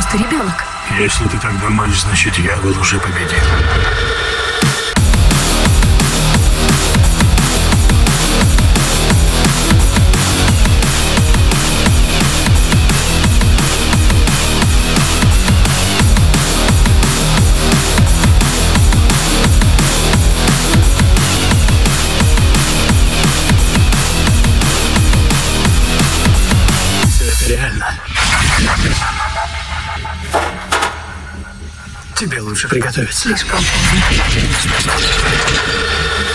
просто ребенок. Если ты так думаешь, значит, я был уже победил. Это реально. Тебе лучше приготовиться. Слишком поздно.